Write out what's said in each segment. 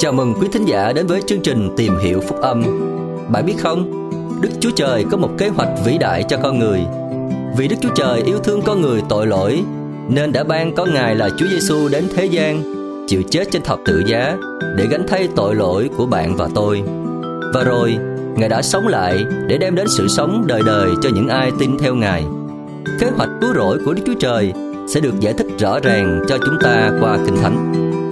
Chào mừng quý thính giả đến với chương trình Tìm Hiểu Phúc Âm. Bạn biết không, Đức Chúa Trời có một kế hoạch vĩ đại cho con người. Vì Đức Chúa Trời yêu thương con người tội lỗi, nên đã ban con Ngài là Chúa Giêsu đến thế gian, chịu chết trên thập tự giá để gánh thay tội lỗi của bạn và tôi. Và rồi, Ngài đã sống lại để đem đến sự sống đời đời cho những ai tin theo Ngài. Kế hoạch cứu rỗi của Đức Chúa Trời sẽ được giải thích rõ ràng cho chúng ta qua Kinh Thánh.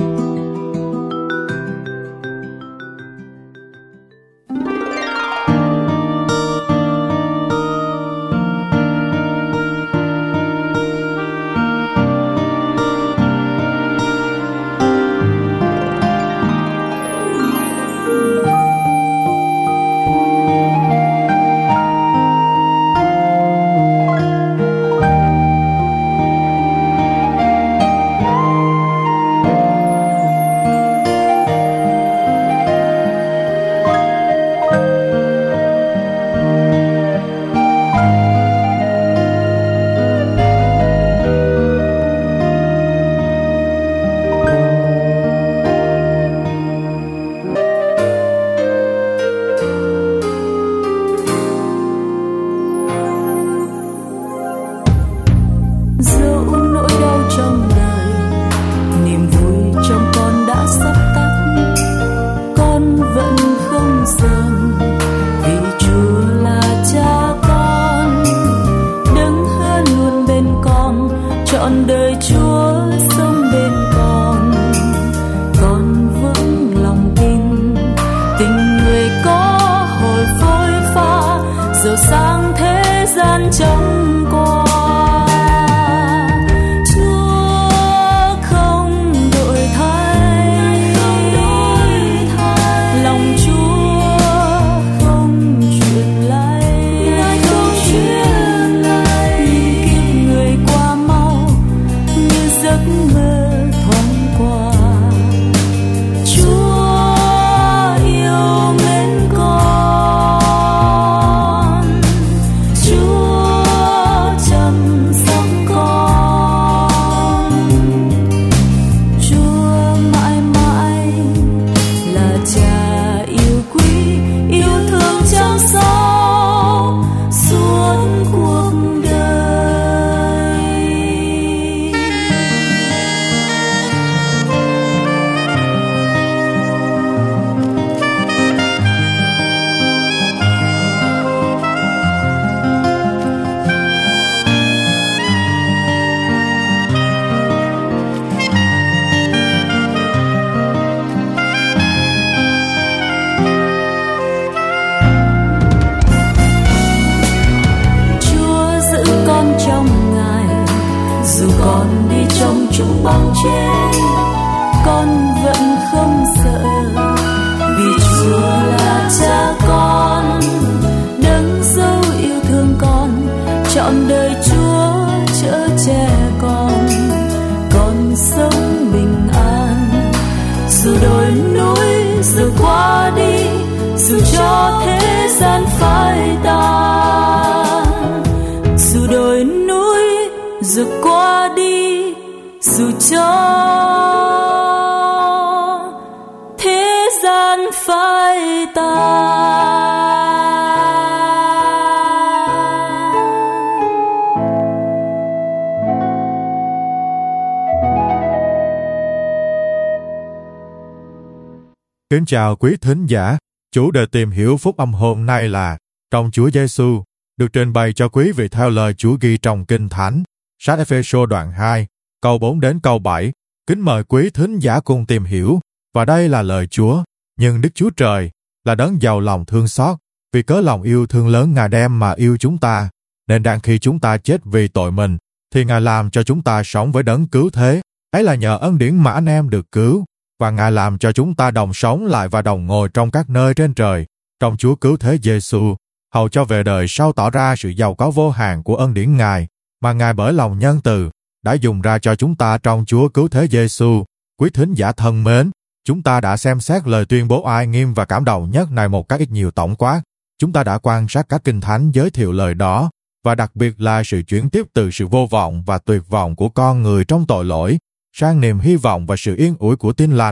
Kính chào quý thính giả, chủ đề tìm hiểu phúc âm hôm nay là trong Chúa Giêsu, được trình bày cho quý vị theo lời Chúa ghi trong Kinh Thánh, sách Ê-phê-sô đoạn 2, câu 4 đến câu 7. Kính mời quý thính giả cùng tìm hiểu, và đây là lời Chúa. Nhưng Đức Chúa Trời là đấng giàu lòng thương xót, vì cớ lòng yêu thương lớn Ngài đem mà yêu chúng ta, nên đang khi chúng ta chết vì tội mình, thì Ngài làm cho chúng ta sống với đấng cứu thế, ấy là nhờ ân điển mà anh em được cứu. Và Ngài làm cho chúng ta đồng sống lại và đồng ngồi trong các nơi trên trời, trong Chúa cứu thế Giêsu, hầu cho về đời sau tỏ ra sự giàu có vô hạn của ân điển Ngài, mà Ngài bởi lòng nhân từ đã dùng ra cho chúng ta trong Chúa cứu thế Giêsu. Quý thính giả thân mến, chúng ta đã xem xét lời tuyên bố oai nghiêm và cảm động nhất này một cách ít nhiều tổng quát. Chúng ta đã quan sát các kinh thánh giới thiệu lời đó, và đặc biệt là sự chuyển tiếp từ sự vô vọng và tuyệt vọng của con người trong tội lỗi sang niềm hy vọng và sự yên ủi của tin lành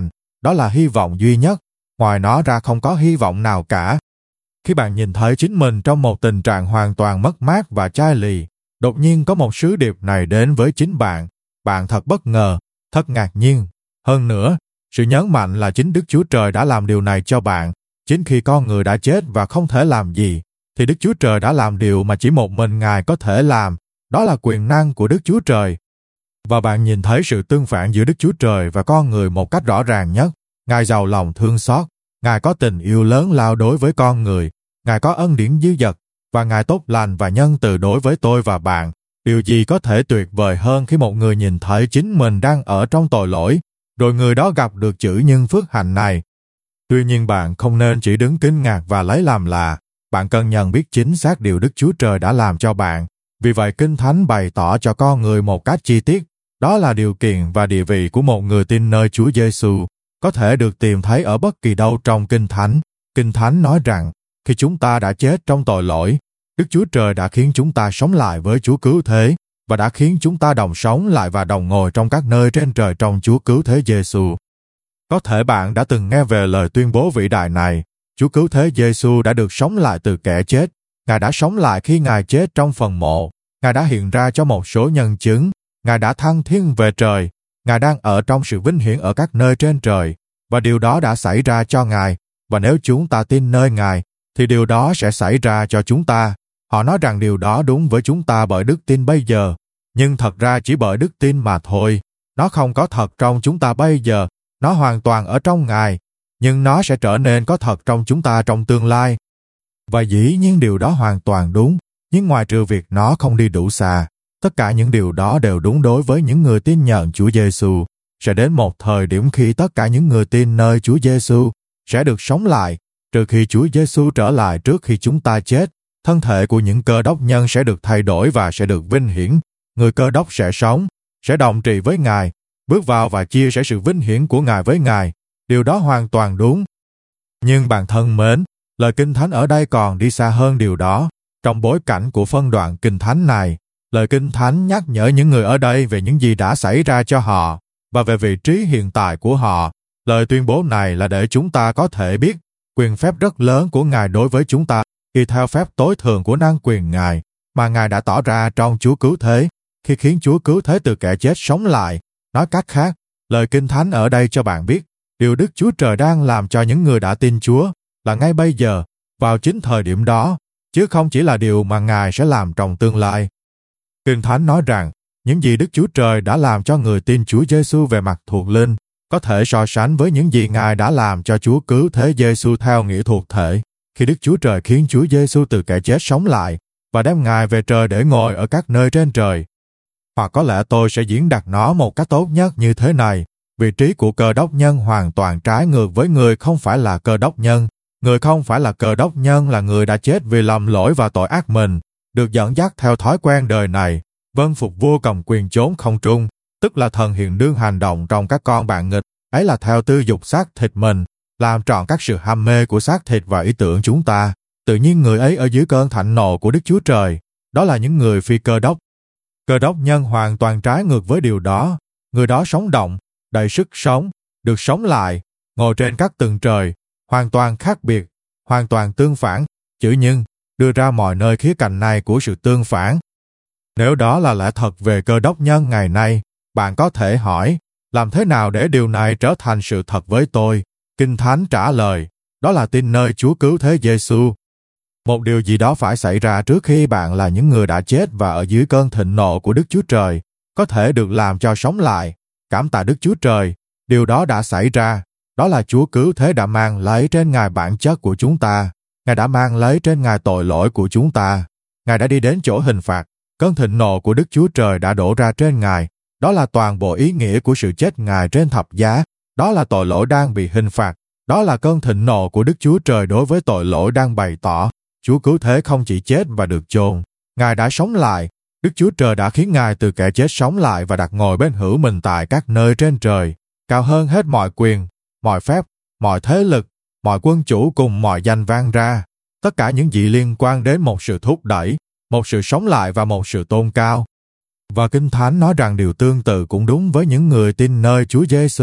Đó là hy vọng duy nhất, ngoài nó ra không có hy vọng nào cả. Khi bạn nhìn thấy chính mình trong một tình trạng hoàn toàn mất mát và chai lì, đột nhiên có một sứ điệp này đến với chính bạn, bạn thật bất ngờ, thật ngạc nhiên. Hơn nữa, sự nhấn mạnh là chính Đức Chúa Trời đã làm điều này cho bạn. Chính khi con người đã chết và không thể làm gì, thì Đức Chúa Trời đã làm điều mà chỉ một mình Ngài có thể làm, đó là quyền năng của Đức Chúa Trời. Và bạn nhìn thấy sự tương phản giữa Đức Chúa Trời và con người một cách rõ ràng nhất. Ngài giàu lòng thương xót, Ngài có tình yêu lớn lao đối với con người, Ngài có ân điển dư dật, và Ngài tốt lành và nhân từ đối với tôi và bạn. Điều gì có thể tuyệt vời hơn khi một người nhìn thấy chính mình đang ở trong tội lỗi, rồi người đó gặp được chữ nhân phước hạnh này. Tuy nhiên bạn không nên chỉ đứng kinh ngạc và lấy làm lạ, bạn cần nhận biết chính xác điều Đức Chúa Trời đã làm cho bạn. Vì vậy Kinh Thánh bày tỏ cho con người một cách chi tiết, đó là điều kiện và địa vị của một người tin nơi Chúa Giêsu có thể được tìm thấy ở bất kỳ đâu trong Kinh Thánh. Kinh Thánh nói rằng, khi chúng ta đã chết trong tội lỗi, Đức Chúa Trời đã khiến chúng ta sống lại với Chúa Cứu Thế và đã khiến chúng ta đồng sống lại và đồng ngồi trong các nơi trên trời trong Chúa Cứu Thế Giêsu. Có thể bạn đã từng nghe về lời tuyên bố vĩ đại này. Chúa Cứu Thế Giêsu đã được sống lại từ kẻ chết. Ngài đã sống lại khi Ngài chết trong phần mộ. Ngài đã hiện ra cho một số nhân chứng. Ngài đã thăng thiên về trời. Ngài đang ở trong sự vinh hiển ở các nơi trên trời. Và điều đó đã xảy ra cho Ngài. Và nếu chúng ta tin nơi Ngài, thì điều đó sẽ xảy ra cho chúng ta. Họ nói rằng điều đó đúng với chúng ta bởi đức tin bây giờ. Nhưng thật ra chỉ bởi đức tin mà thôi. Nó không có thật trong chúng ta bây giờ. Nó hoàn toàn ở trong Ngài. Nhưng nó sẽ trở nên có thật trong chúng ta trong tương lai. Và dĩ nhiên điều đó hoàn toàn đúng. Nhưng ngoài trừ việc nó không đi đủ xa, tất cả những điều đó đều đúng đối với những người tin nhận Chúa Giêsu. Sẽ đến một thời điểm khi tất cả những người tin nơi Chúa Giêsu sẽ được sống lại, trừ khi Chúa Giêsu trở lại trước khi chúng ta chết. Thân thể của những cơ đốc nhân sẽ được thay đổi và sẽ được vinh hiển. Người cơ đốc sẽ sống, sẽ đồng trị với Ngài, bước vào và chia sẻ sự vinh hiển của Ngài với Ngài. Điều đó hoàn toàn đúng. Nhưng bạn thân mến, lời Kinh Thánh ở đây còn đi xa hơn điều đó. Trong bối cảnh của phân đoạn Kinh Thánh này, lời Kinh Thánh nhắc nhở những người ở đây về những gì đã xảy ra cho họ và về vị trí hiện tại của họ. Lời tuyên bố này là để chúng ta có thể biết quyền phép rất lớn của Ngài đối với chúng ta khi theo phép tối thượng của năng quyền Ngài mà Ngài đã tỏ ra trong Chúa Cứu Thế, khi khiến Chúa Cứu Thế từ kẻ chết sống lại. Nói cách khác, lời Kinh Thánh ở đây cho bạn biết điều Đức Chúa Trời đang làm cho những người đã tin Chúa là ngay bây giờ, vào chính thời điểm đó, chứ không chỉ là điều mà Ngài sẽ làm trong tương lai. Kinh Thánh nói rằng, những gì Đức Chúa Trời đã làm cho người tin Chúa Giêsu về mặt thuộc linh có thể so sánh với những gì Ngài đã làm cho Chúa Cứu Thế Giêsu theo nghĩa thuộc thể, khi Đức Chúa Trời khiến Chúa Giêsu từ kẻ chết sống lại và đem Ngài về trời để ngồi ở các nơi trên trời. Hoặc có lẽ tôi sẽ diễn đạt nó một cách tốt nhất như thế này. Vị trí của cơ đốc nhân hoàn toàn trái ngược với người không phải là cơ đốc nhân. Người không phải là cơ đốc nhân là người đã chết vì lầm lỗi và tội ác mình, được dẫn dắt theo thói quen đời này, vâng phục vua cầm quyền chốn không trung, tức là thần hiện đương hành động trong các con bạn nghịch, ấy là theo tư dục xác thịt mình, làm trọn các sự ham mê của xác thịt và ý tưởng chúng ta. Tự nhiên người ấy ở dưới cơn thạnh nộ của Đức Chúa Trời, đó là những người phi cơ đốc. Cơ đốc nhân hoàn toàn trái ngược với điều đó. Người đó sống động, đầy sức sống, được sống lại, ngồi trên các tầng trời, hoàn toàn khác biệt, hoàn toàn tương phản. Chữ nhưng đưa ra mọi nơi khía cạnh này của sự tương phản. Nếu đó là lẽ thật về cơ đốc nhân ngày nay, bạn có thể hỏi, làm thế nào để điều này trở thành sự thật với tôi? Kinh Thánh trả lời, đó là tin nơi Chúa Cứu Thế Giêsu. Một điều gì đó phải xảy ra trước khi bạn là những người đã chết và ở dưới cơn thịnh nộ của Đức Chúa Trời, có thể được làm cho sống lại. Cảm tạ Đức Chúa Trời, điều đó đã xảy ra. Đó là Chúa Cứu Thế đã mang lấy trên Ngài bản chất của chúng ta. Ngài đã mang lấy trên Ngài tội lỗi của chúng ta. Ngài đã đi đến chỗ hình phạt. Cơn thịnh nộ của Đức Chúa Trời đã đổ ra trên Ngài. Đó là toàn bộ ý nghĩa của sự chết Ngài trên thập giá. Đó là tội lỗi đang bị hình phạt. Đó là cơn thịnh nộ của Đức Chúa Trời đối với tội lỗi đang bày tỏ. Chúa Cứu Thế không chỉ chết và được chôn, Ngài đã sống lại. Đức Chúa Trời đã khiến Ngài từ kẻ chết sống lại và đặt ngồi bên hữu mình tại các nơi trên trời, cao hơn hết mọi quyền, mọi phép, mọi thế lực, mọi quân chủ cùng mọi danh vang ra. Tất cả những gì liên quan đến một sự thúc đẩy, một sự sống lại và một sự tôn cao. Và Kinh Thánh nói rằng điều tương tự cũng đúng với những người tin nơi Chúa Giêsu.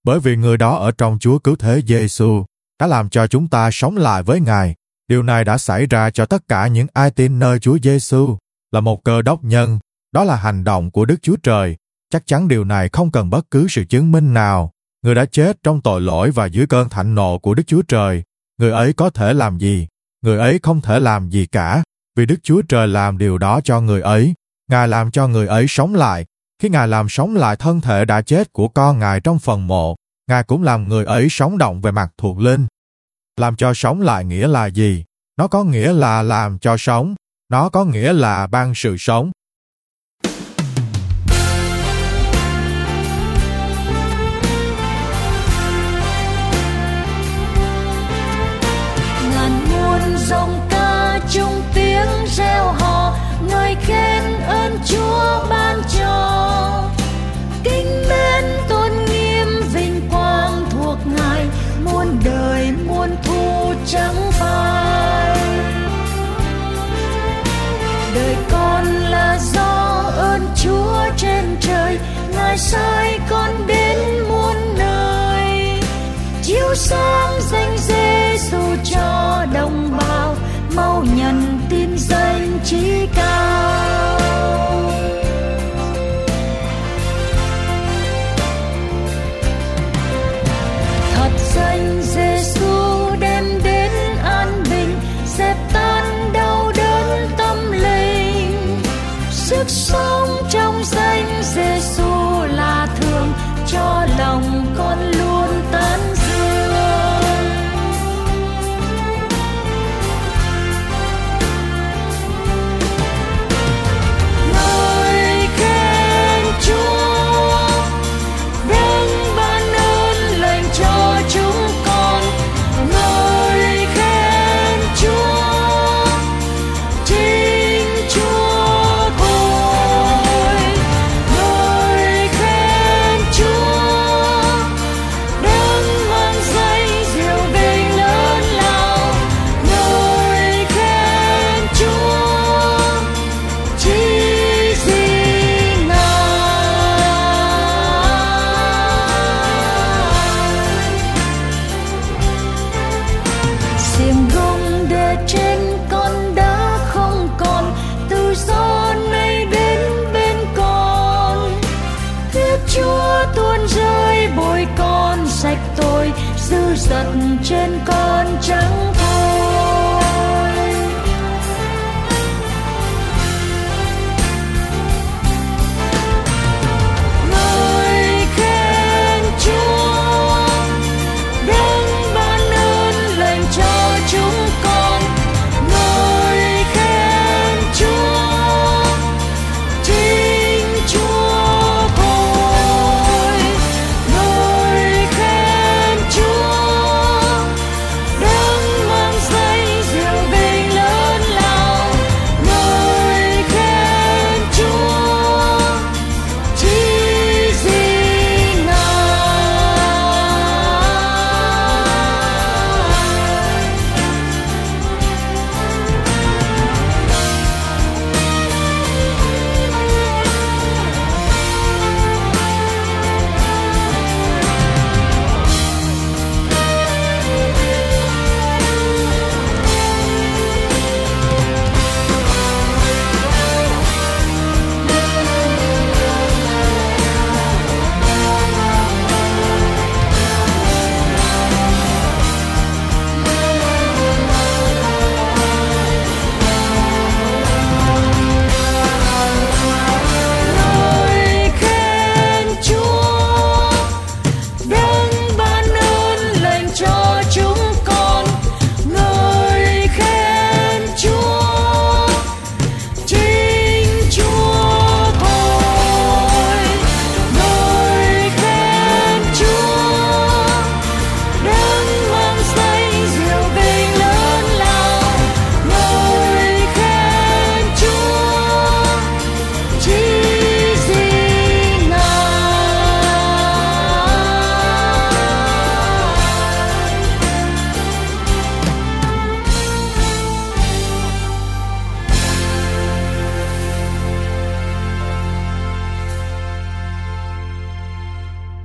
bởi vì người đó ở trong Chúa Cứu Thế Giêsu đã làm cho chúng ta sống lại với Ngài. Điều này đã xảy ra cho tất cả những ai tin nơi Chúa Giêsu là một cơ đốc nhân. Đó là hành động của Đức Chúa Trời. Chắc chắn điều này không cần bất cứ sự chứng minh nào. Người đã chết trong tội lỗi và dưới cơn thạnh nộ của Đức Chúa Trời. Người ấy có thể làm gì? Người ấy không thể làm gì cả, vì Đức Chúa Trời làm điều đó cho người ấy. Ngài làm cho người ấy sống lại. Khi Ngài làm sống lại thân thể đã chết của con Ngài trong phần mộ, Ngài cũng làm người ấy sống động về mặt thuộc linh. Làm cho sống lại nghĩa là gì? Nó có nghĩa là làm cho sống. Nó có nghĩa là ban sự sống. Ngàn muôn dòng ca chung tiếng reo hò, ngợi khen ơn Chúa ban cho. Kính mến tôn nghiêm vinh quang thuộc Ngài, muôn đời muôn thu chẳng phai. Đời con là do ơn Chúa trên trời, Ngài sai con đến muôn nơi, chiếu sáng danh Giêsu cho đồng bào, mau nhận tin danh chí cao. Thật danh Giêsu đem đến an bình, dẹp tan đau đớn tâm linh. Sức sống trong danh Giêsu là thường, cho lòng con luôn tán dương. Ngợi khen Chúa, đấng ban ơn lành cho chúng con. Ngợi khen Chúa, chính Chúa thôi. Ngợi khen Chúa, đấng mang danh diệu vinh lớn lao. Ngợi khen Chúa, chỉ riêng Ngài. Xiềng gông đè trên con đã không còn, tự do nay đến bên con. Huyết Chúa tuôn rơi bồi con sạch tội, dư dật trên con chẳng thôi. Ngợi khen Chúa, đấng ban ơn lành cho chúng con. Ngợi khen Chúa, chính Chúa thôi. Ngợi khen Chúa, đấng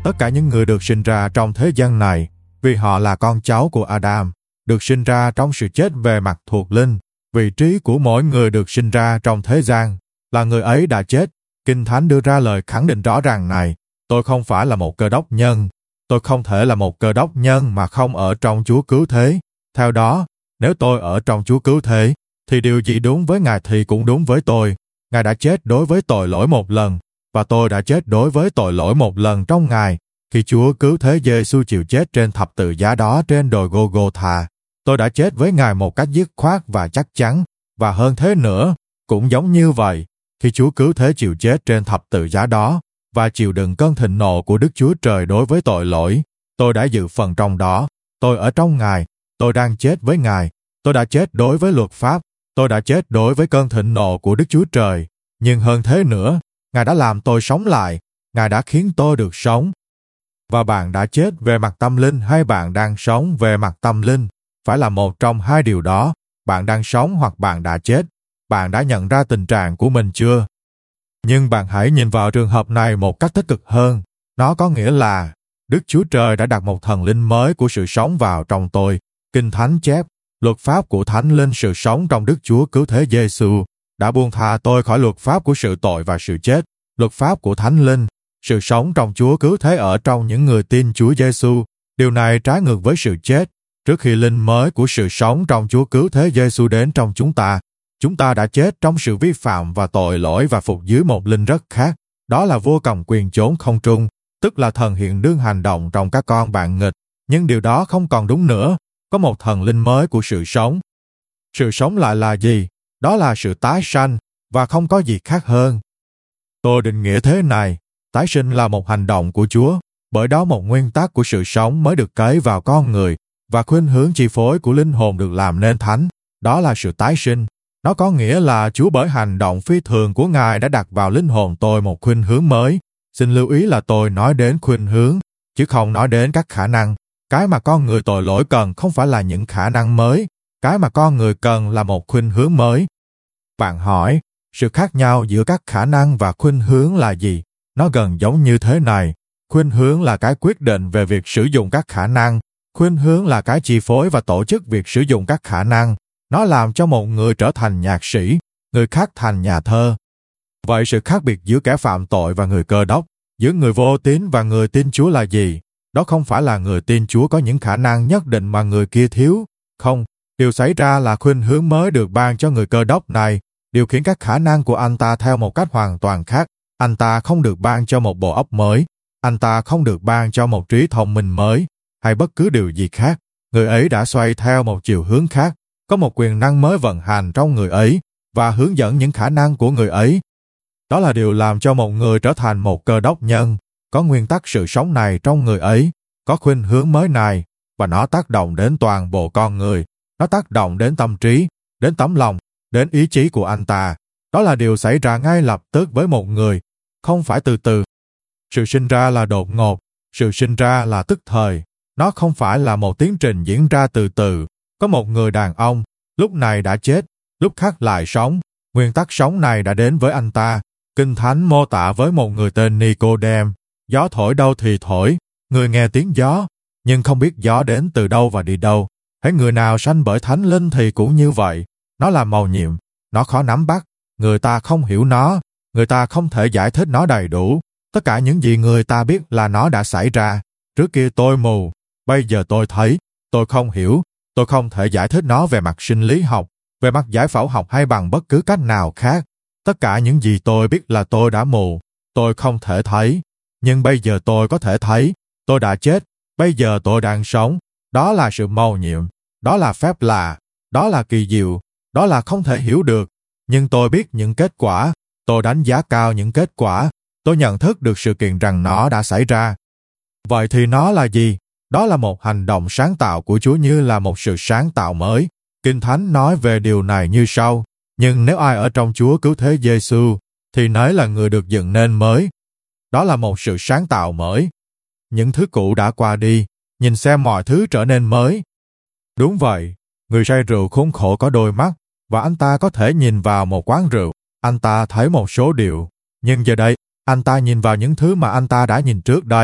Tất cả những người được sinh ra trong thế gian này, vì họ là con cháu của Adam, được sinh ra trong sự chết về mặt thuộc linh. Vị trí của mỗi người được sinh ra trong thế gian là người ấy đã chết. Kinh Thánh đưa ra lời khẳng định rõ ràng này: tôi không phải là một cơ đốc nhân. Tôi không thể là một cơ đốc nhân mà không ở trong Chúa cứu thế. Theo đó, nếu tôi ở trong Chúa cứu thế, thì điều gì đúng với Ngài thì cũng đúng với tôi. Ngài đã chết đối với tội lỗi một lần, và tôi đã chết đối với tội lỗi một lần trong Ngài. Khi Chúa cứu thế Giê-xu chịu chết trên thập tự giá đó trên đồi Gô-gô-thà, tôi đã chết với Ngài một cách dứt khoát và chắc chắn. Và hơn thế nữa, cũng giống như vậy, khi Chúa cứu thế chịu chết trên thập tự giá đó và chịu đựng cơn thịnh nộ của Đức Chúa Trời đối với tội lỗi, tôi đã dự phần trong đó. Tôi ở trong Ngài, tôi đang chết với Ngài. Tôi đã chết đối với luật pháp, tôi đã chết đối với cơn thịnh nộ của Đức Chúa Trời. Nhưng hơn thế nữa, Ngài đã làm tôi sống lại, Ngài đã khiến tôi được sống. Và bạn đã chết về mặt tâm linh hay bạn đang sống về mặt tâm linh? Phải là một trong hai điều đó. Bạn đang sống hoặc bạn đã chết. Bạn đã nhận ra tình trạng của mình chưa? Nhưng bạn hãy nhìn vào trường hợp này một cách tích cực hơn. Nó có nghĩa là Đức Chúa Trời đã đặt một thần linh mới của sự sống vào trong tôi. Kinh Thánh chép, luật pháp của Thánh Linh sự sống trong Đức Chúa cứu thế Giê-xu đã buông tha tôi khỏi luật pháp của sự tội và sự chết. Luật pháp của Thánh Linh, sự sống trong Chúa cứu thế ở trong những người tin Chúa Giê-xu. Điều này trái ngược với sự chết. Trước khi linh mới của sự sống trong Chúa cứu thế Giê-xu đến trong chúng ta đã chết trong sự vi phạm và tội lỗi và phục dưới một linh rất khác. Đó là vua cầm quyền chốn không trung, tức là thần hiện đương hành động trong các con bạn nghịch. Nhưng điều đó không còn đúng nữa. Có một thần linh mới của sự sống. Sự sống lại là gì? Đó là sự tái sanh, và không có gì khác hơn. Tôi định nghĩa thế này: tái sinh là một hành động của Chúa, bởi đó một nguyên tắc của sự sống mới được cấy vào con người, và khuynh hướng chi phối của linh hồn được làm nên thánh. Đó là sự tái sinh. Nó có nghĩa là Chúa bởi hành động phi thường của Ngài đã đặt vào linh hồn tôi một khuynh hướng mới. Xin lưu ý là tôi nói đến khuynh hướng, chứ không nói đến các khả năng. Cái mà con người tội lỗi cần không phải là những khả năng mới. Cái mà con người cần là một khuynh hướng mới. Bạn hỏi, sự khác nhau giữa các khả năng và khuynh hướng là gì? Nó gần giống như thế này. Khuynh hướng là cái quyết định về việc sử dụng các khả năng. Khuynh hướng là cái chi phối và tổ chức việc sử dụng các khả năng. Nó làm cho một người trở thành nhạc sĩ, người khác thành nhà thơ. Vậy sự khác biệt giữa kẻ phạm tội và người cơ đốc, giữa người vô tín và người tin Chúa là gì? Đó không phải là người tin Chúa có những khả năng nhất định mà người kia thiếu. Không, điều xảy ra là khuynh hướng mới được ban cho người cơ đốc này, điều khiển các khả năng của anh ta theo một cách hoàn toàn khác. Anh ta không được ban cho một bộ óc mới. Anh ta không được ban cho một trí thông minh mới, hay bất cứ điều gì khác. Người ấy đã xoay theo một chiều hướng khác. Có một quyền năng mới vận hành trong người ấy và hướng dẫn những khả năng của người ấy. Đó là điều làm cho một người trở thành một cơ đốc nhân. Có nguyên tắc sự sống này trong người ấy, có khuynh hướng mới này, và nó tác động đến toàn bộ con người. Nó tác động đến tâm trí, đến tấm lòng, đến ý chí của anh ta. Đó là điều xảy ra ngay lập tức với một người, không phải từ từ. Sự sinh ra là đột ngột, sự sinh ra là tức thời. Nó không phải là một tiến trình diễn ra từ từ. Có một người đàn ông, lúc này đã chết, lúc khác lại sống. Nguyên tắc sống này đã đến với anh ta. Kinh Thánh mô tả với một người tên Nicôđêm. Gió thổi đâu thì thổi, người nghe tiếng gió, nhưng không biết gió đến từ đâu và đi đâu. Hễ người nào sanh bởi Thánh Linh thì cũng như vậy. Nó là mầu nhiệm, nó khó nắm bắt. Người ta không hiểu nó, người ta không thể giải thích nó đầy đủ. Tất cả những gì người ta biết là nó đã xảy ra. Trước kia tôi mù, bây giờ tôi thấy, tôi không hiểu. Tôi không thể giải thích nó về mặt sinh lý học, về mặt giải phẫu học hay bằng bất cứ cách nào khác. Tất cả những gì tôi biết là tôi đã mù, tôi không thể thấy. Nhưng bây giờ tôi có thể thấy, tôi đã chết, bây giờ tôi đang sống. Đó là sự mầu nhiệm, đó là phép lạ, đó là kỳ diệu, đó là không thể hiểu được. Nhưng tôi biết những kết quả, tôi đánh giá cao những kết quả, tôi nhận thức được sự kiện rằng nó đã xảy ra. Vậy thì nó là gì? Đó là một hành động sáng tạo của Chúa như là một sự sáng tạo mới. Kinh Thánh nói về điều này như sau: nhưng nếu ai ở trong Chúa cứu thế Giê-xu, thì nấy là người được dựng nên mới. Đó là một sự sáng tạo mới. Những thứ cũ đã qua đi, nhìn xem mọi thứ trở nên mới. Đúng vậy, người say rượu khốn khổ có đôi mắt, và anh ta có thể nhìn vào một quán rượu, anh ta thấy một số điều. Nhưng giờ đây, anh ta nhìn vào những thứ mà anh ta đã nhìn trước đây,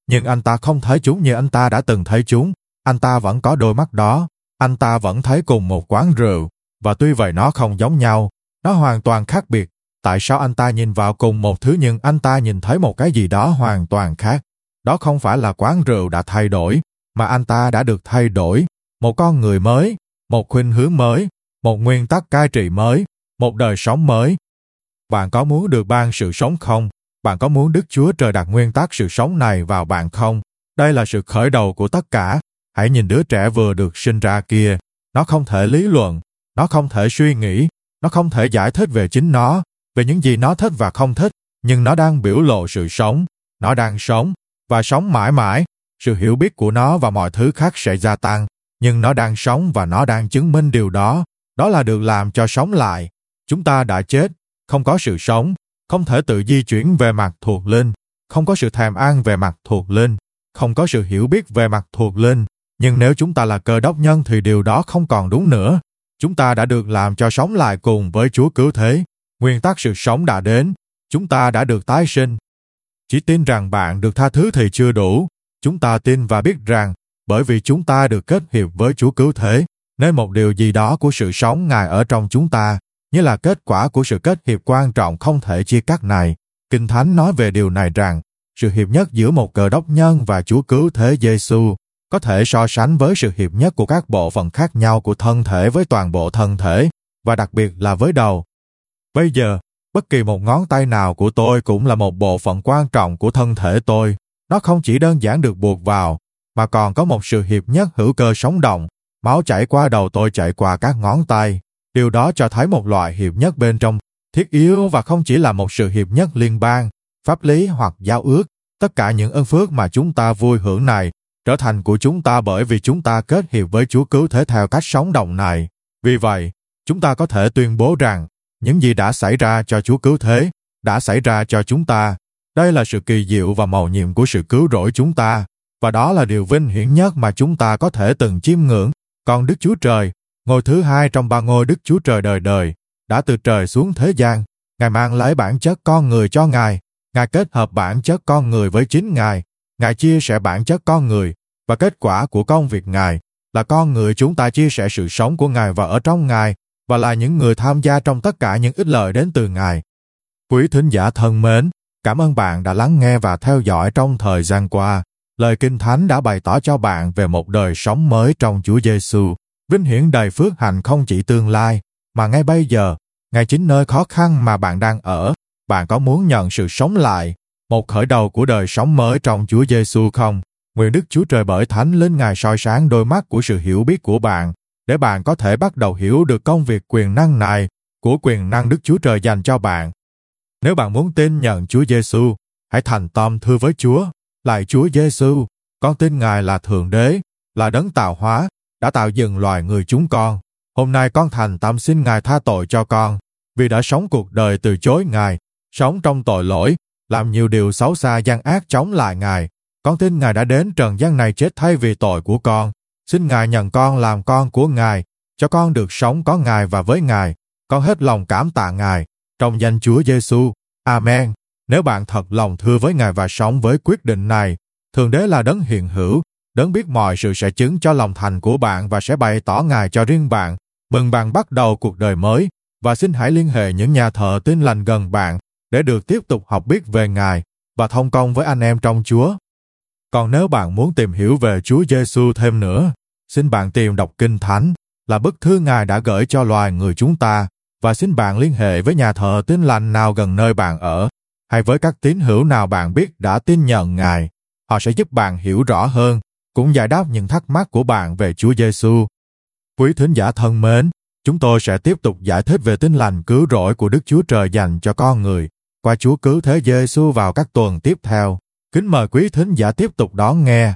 nhưng anh ta không thấy chúng như anh ta đã từng thấy chúng. Anh ta vẫn có đôi mắt đó, anh ta vẫn thấy cùng một quán rượu, và tuy vậy nó không giống nhau, nó hoàn toàn khác biệt. Tại sao anh ta nhìn vào cùng một thứ nhưng anh ta nhìn thấy một cái gì đó hoàn toàn khác? Đó không phải là quán rượu đã thay đổi, mà anh ta đã được thay đổi, một con người mới, một khuynh hướng mới, một nguyên tắc cai trị mới, một đời sống mới. Bạn có muốn được ban sự sống không? Bạn có muốn Đức Chúa Trời đặt nguyên tắc sự sống này vào bạn không? Đây là sự khởi đầu của tất cả. Hãy nhìn đứa trẻ vừa được sinh ra kia. Nó không thể lý luận, nó không thể suy nghĩ, nó không thể giải thích về chính nó, về những gì nó thích và không thích, nhưng nó đang biểu lộ sự sống. Nó đang sống, và sống mãi mãi. Sự hiểu biết của nó và mọi thứ khác sẽ gia tăng, nhưng nó đang sống và nó đang chứng minh điều đó. Đó là được làm cho sống lại. Chúng ta đã chết, không có sự sống, không thể tự di chuyển về mặt thuộc linh, không có sự thèm ăn về mặt thuộc linh, không có sự hiểu biết về mặt thuộc linh. Nhưng nếu chúng ta là Cơ Đốc nhân thì điều đó không còn đúng nữa. Chúng ta đã được làm cho sống lại cùng với Chúa Cứu Thế. Nguyên tắc sự sống đã đến. Chúng ta đã được tái sinh. Chỉ tin rằng bạn được tha thứ thì chưa đủ. Chúng ta tin và biết rằng, bởi vì chúng ta được kết hiệp với Chúa Cứu Thế, nên một điều gì đó của sự sống Ngài ở trong chúng ta, như là kết quả của sự kết hiệp quan trọng không thể chia cắt này. Kinh Thánh nói về điều này rằng, sự hiệp nhất giữa một Cơ Đốc nhân và Chúa Cứu Thế Giêsu có thể so sánh với sự hiệp nhất của các bộ phận khác nhau của thân thể với toàn bộ thân thể, và đặc biệt là với đầu. Bây giờ, bất kỳ một ngón tay nào của tôi cũng là một bộ phận quan trọng của thân thể tôi. Nó không chỉ đơn giản được buộc vào, mà còn có một sự hiệp nhất hữu cơ sống động. Máu chảy qua đầu tôi chạy qua các ngón tay. Điều đó cho thấy một loại hiệp nhất bên trong, thiết yếu và không chỉ là một sự hiệp nhất liên bang, pháp lý hoặc giao ước. Tất cả những ơn phước mà chúng ta vui hưởng này trở thành của chúng ta bởi vì chúng ta kết hiệp với Chúa Cứu Thế theo cách sống động này. Vì vậy, chúng ta có thể tuyên bố rằng những gì đã xảy ra cho Chúa Cứu Thế đã xảy ra cho chúng ta. Đây là sự kỳ diệu và mầu nhiệm của sự cứu rỗi chúng ta, và đó là điều vinh hiển nhất mà chúng ta có thể từng chiêm ngưỡng. Còn Đức Chúa Trời, ngôi thứ hai trong ba ngôi Đức Chúa Trời đời đời, đã từ trời xuống thế gian. Ngài mang lấy bản chất con người cho Ngài. Ngài kết hợp bản chất con người với chính Ngài. Ngài chia sẻ bản chất con người, và kết quả của công việc Ngài là con người chúng ta chia sẻ sự sống của Ngài và ở trong Ngài, và là những người tham gia trong tất cả những ích lợi đến từ Ngài. Quý thính giả thân mến, cảm ơn bạn đã lắng nghe và theo dõi trong thời gian qua. Lời Kinh Thánh đã bày tỏ cho bạn về một đời sống mới trong Chúa Giêsu, vinh hiển đầy phước hạnh không chỉ tương lai, mà ngay bây giờ, ngay chính nơi khó khăn mà bạn đang ở. Bạn có muốn nhận sự sống lại, một khởi đầu của đời sống mới trong Chúa Giêsu không? Nguyện Đức Chúa Trời bởi Thánh Linh Ngài soi sáng đôi mắt của sự hiểu biết của bạn, để bạn có thể bắt đầu hiểu được công việc quyền năng này của quyền năng Đức Chúa Trời dành cho bạn. Nếu bạn muốn tin nhận Chúa Giêsu, hãy thành tâm thưa với Chúa: Lạy Chúa Giêsu, con tin Ngài là Thượng Đế, là Đấng tạo hóa, đã tạo dựng loài người chúng con. Hôm nay con thành tâm xin Ngài tha tội cho con, vì đã sống cuộc đời từ chối Ngài, sống trong tội lỗi, làm nhiều điều xấu xa gian ác chống lại Ngài. Con tin Ngài đã đến trần gian này chết thay vì tội của con. Xin Ngài nhận con làm con của Ngài, cho con được sống có Ngài và với Ngài. Con hết lòng cảm tạ Ngài. Trong danh Chúa Giêsu. Amen. Nếu bạn thật lòng thưa với Ngài và sống với quyết định này, Thượng Đế là Đấng hiện hữu, Đấng biết mọi sự sẽ chứng cho lòng thành của bạn và sẽ bày tỏ Ngài cho riêng bạn. Mừng bạn bắt đầu cuộc đời mới, và xin hãy liên hệ những nhà thờ Tin Lành gần bạn để được tiếp tục học biết về Ngài và thông công với anh em trong Chúa. Còn nếu bạn muốn tìm hiểu về Chúa Giêsu thêm nữa, xin bạn tìm đọc Kinh Thánh, là bức thư Ngài đã gửi cho loài người chúng ta, và xin bạn liên hệ với nhà thờ Tin Lành nào gần nơi bạn ở, hay với các tín hữu nào bạn biết đã tin nhận Ngài. Họ sẽ giúp bạn hiểu rõ hơn, cũng giải đáp những thắc mắc của bạn về Chúa Giêsu. Quý thính giả thân mến, chúng tôi sẽ tiếp tục giải thích về tin lành cứu rỗi của Đức Chúa Trời dành cho con người qua Chúa Cứu Thế Giêsu vào các tuần tiếp theo. Kính mời quý thính giả tiếp tục đón nghe.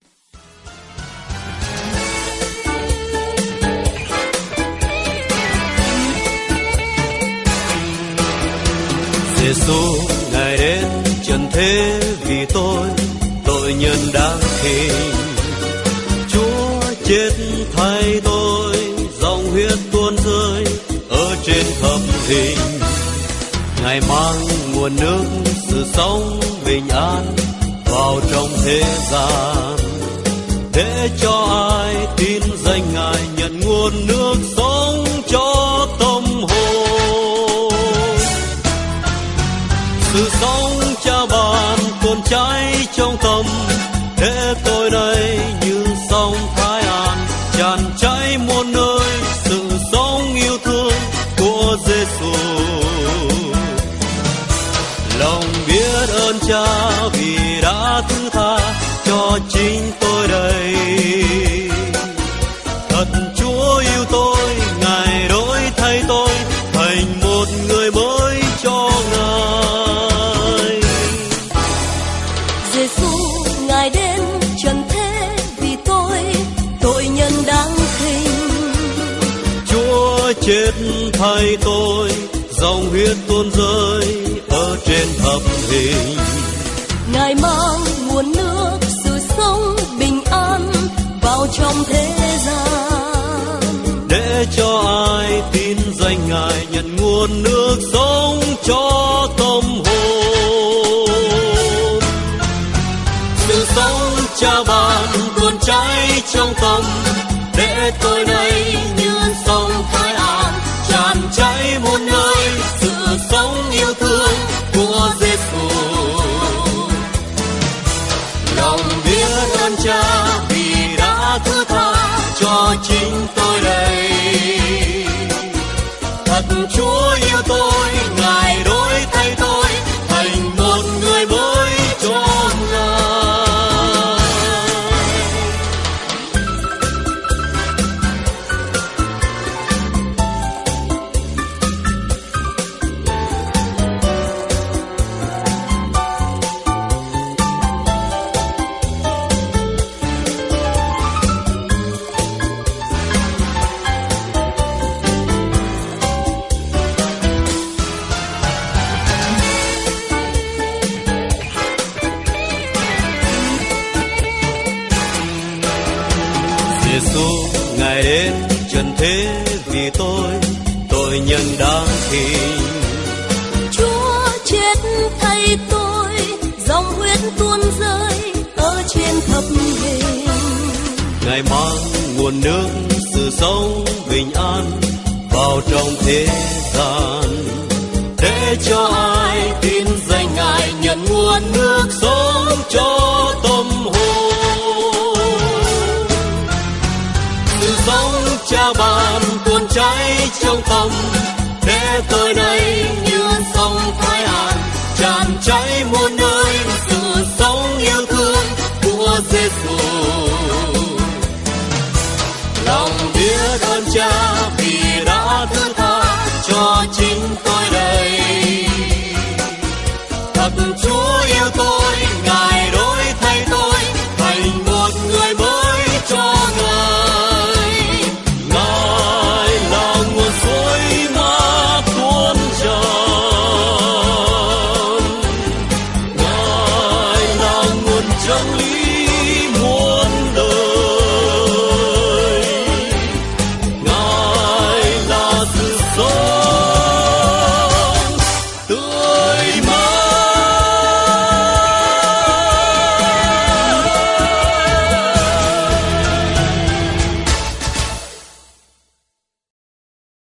Giêsu Ngài đến trần thế vì tôi, tội nhân đáng khinh. Chúa chết thay tôi, dòng huyết tuôn rơi ở trên thập hình. Ngài mang nguồn nước sự sống bình an vào vào trong thế gian, để cho ai tin danh Ngài nhận nguồn nước sống cho tâm hồn. Sự sống Cha ban tuôn cháy trong tâm, để tôi đây như sông Thái An tràn cháy muôn nơi sự sống yêu thương của Giêsu. Lòng biết ơn Cha vì đã thứ tha cho chính tôi đây. Thật Chúa yêu tôi, Ngài đổi thay tôi thành một người mới cho Ngài. Giêsu Ngài đến trần thế vì tôi, tội nhân đáng khinh. Chúa chết thay tôi, dòng huyết tuôn rơi ở trên thập hình. Ngài mang nguồn nước sự sống bình an vào trong thế gian, để cho ai tin danh Ngài nhận nguồn nước sống cho tâm hồn. Sự sống Cha ban tuôn cháy trong tâm, để tôi đây như sông Thái An tràn cháy muôn nơi sự sống yêu thương của Giêsu. Lòng biết ơn Cha vì đã thứ tha cho chính tôi đây. Thật Chúa yêu tôi, Ngài đổi thay tôi thành một người mới cho Ngài. Giêsu Ngài đến trần thế vì tôi, tội nhân đáng khinh. Chúa chết thay tôi, dòng huyết tuôn rơi ở trên thập hình. Ngài mang nguồn nước sự sống bình an vào trong thế gian, để cho ai tin danh Ngài nhận nguồn nước sống cho tâm hồn. Sự sống Cha ban tuôn cháy trong tâm, để tôi đây như sông Thái An tràn cháy muôn